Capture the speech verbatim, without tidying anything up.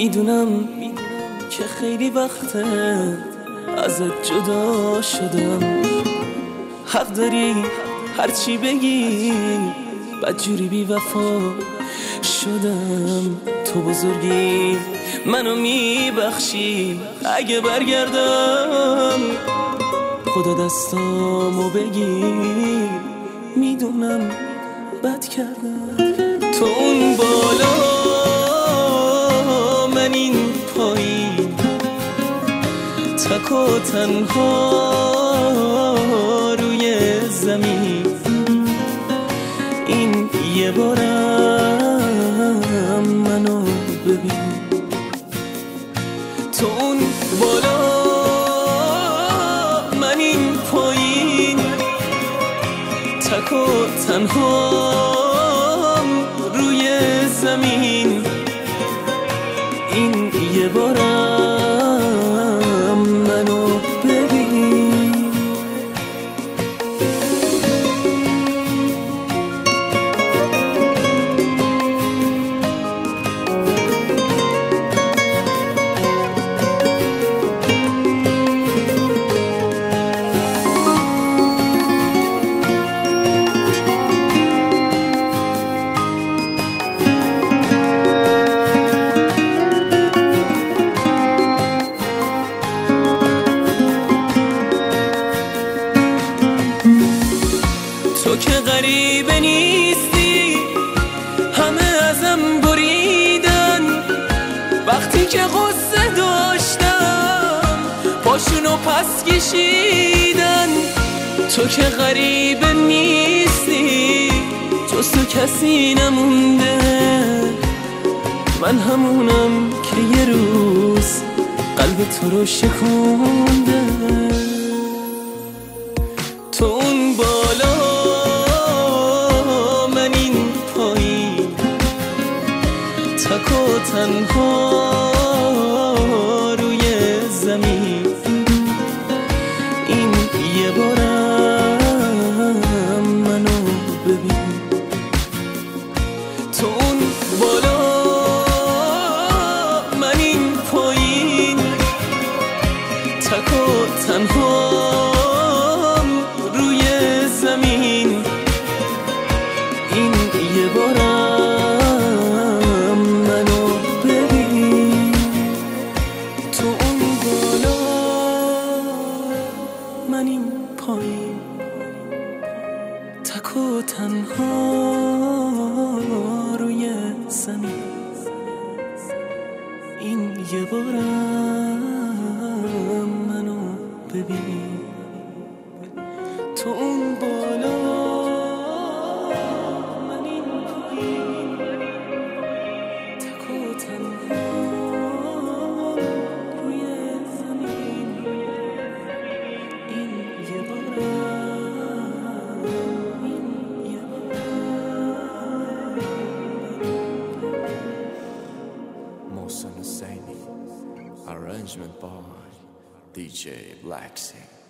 میدونم که خیلی وقته ازت جدا شدم. حق داری هرچی بگی، بدجوری بی وفا شدم. تو بزرگی منو میبخشی اگه برگردم. خدا دستامو بگیر، میدونم بد کردم. تو اون بالا من این پایین، تک و تنها روی زمین. این یه بارم منو ببین. تو اون بالا من این پایین، تک و تنها روی زمین. این یه بارم منو ببین. تو که غریبه نیستی، همه ازم بریدن. وقتی که غصه داشتم پاشونو پس کشیدن. تو که غریبه نیستی، جز تو کسی نمونده. من همونم که یه روز قلب تو رو شکونده. تو اون بالا تک و تنها روی زمین. این یه بارم منو ببین. تو اون بالا من این پایین، تک و تنها روی زمین. این یه بارم منو ببین. تو اون بالا من این پایین، تک و تنها روی زمین. این یه بارم منو ببین. تو اون بالا Arrangement by D J Blacksing.